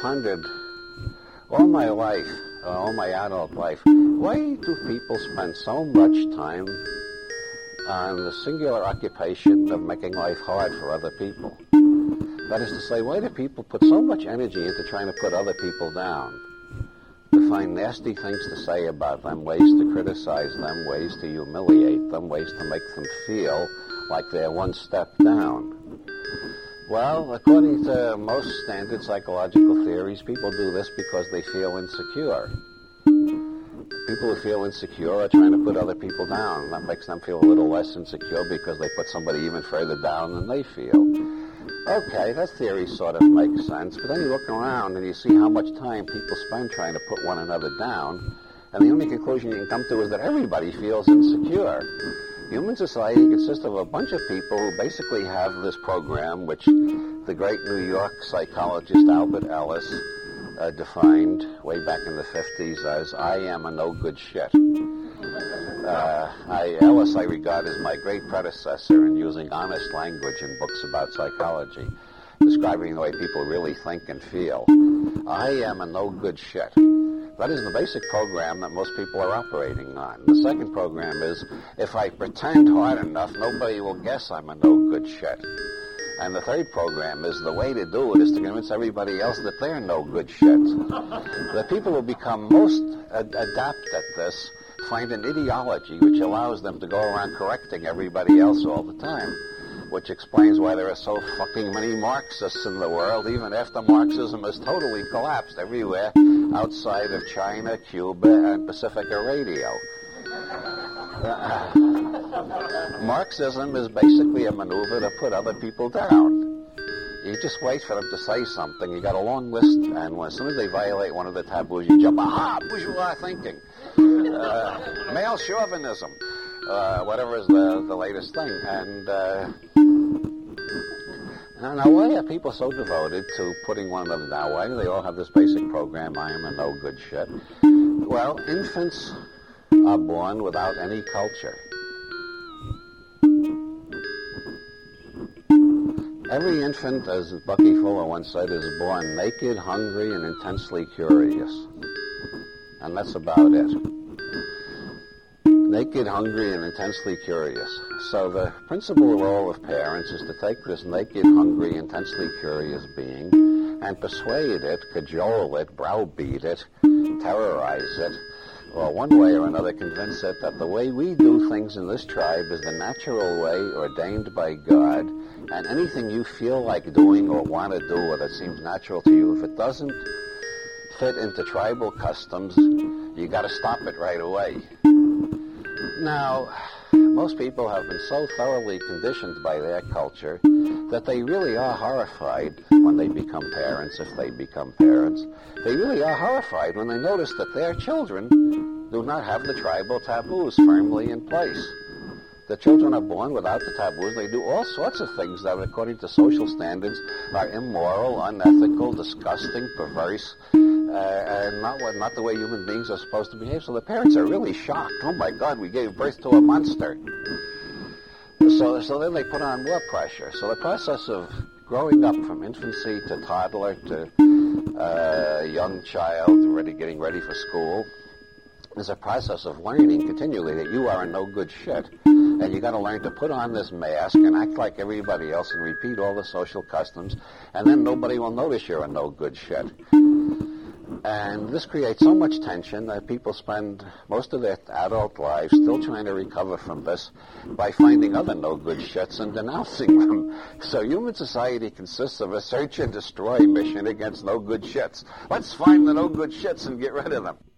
wondered all my life, all my adult life, why do people spend so much time on the singular occupation of making life hard for other people? That is to say, why do people put so much energy into trying to put other people down? To find nasty things to say about them, ways to criticize them, ways to humiliate them, ways to make them feel like they're one step down. Well, according to most standard psychological theories, people do this because they feel insecure. People who feel insecure are trying to put other people down. That makes them feel a little less insecure because they put somebody even further down than they feel. Okay, that theory sort of makes sense, but then you look around and you see how much time people spend trying to put one another down, and the only conclusion you can come to is that everybody feels insecure. Human society consists of a bunch of people who basically have this program, which the great New York psychologist Albert Ellis defined way back in the 50s as, I am a no-good shit. Ellis I regard as my great predecessor in using honest language in books about psychology, describing the way people really think and feel. I am a no-good shit. That is the basic program that most people are operating on. The second program is, if I pretend hard enough, nobody will guess I'm a no-good shit. And the third program is, the way to do it is to convince everybody else that they're no good shit. The people who become most adept at this find an ideology which allows them to go around correcting everybody else all the time, which explains why there are so fucking many Marxists in the world, even after Marxism has totally collapsed everywhere outside of China, Cuba, and Pacifica Radio. Marxism is basically a maneuver to put other people down. You just wait for them to say something. You got a long list, and as soon as they violate one of the taboos, you jump, aha, bourgeois thinking. Male chauvinism, whatever is the latest thing. And now, why are people so devoted to putting one another down? Why do they all have this basic program, I am a no good shit? Well, infants are born without any culture. Every infant, as Bucky Fuller once said, is born naked, hungry, and intensely curious. And that's about it. Naked, hungry, and intensely curious. So the principal role of parents is to take this naked, hungry, intensely curious being and persuade it, cajole it, browbeat it, terrorize it, or one way or another convince it that the way we do things in this tribe is the natural way ordained by God, and anything you feel like doing or want to do or that seems natural to you, if it doesn't fit into tribal customs, you got to stop it right away. Now, most people have been so thoroughly conditioned by their culture that they really are horrified when they become parents, if they become parents. They really are horrified when they notice that their children do not have the tribal taboos firmly in place. The children are born without the taboos. They do all sorts of things that, according to social standards, are immoral, unethical, disgusting, perverse, and not the way human beings are supposed to behave. So the parents are really shocked. Oh my God, we gave birth to a monster. So then they put on more pressure. So the process of growing up from infancy to toddler to young child, getting ready for school, is a process of learning continually that you are a no good shit. And you got to learn to put on this mask and act like everybody else and repeat all the social customs, and then nobody will notice you're a no good shit. And this creates so much tension that people spend most of their adult lives still trying to recover from this by finding other no good shits and denouncing them. So human society consists of a search and destroy mission against no good shits. Let's find the no good shits and get rid of them.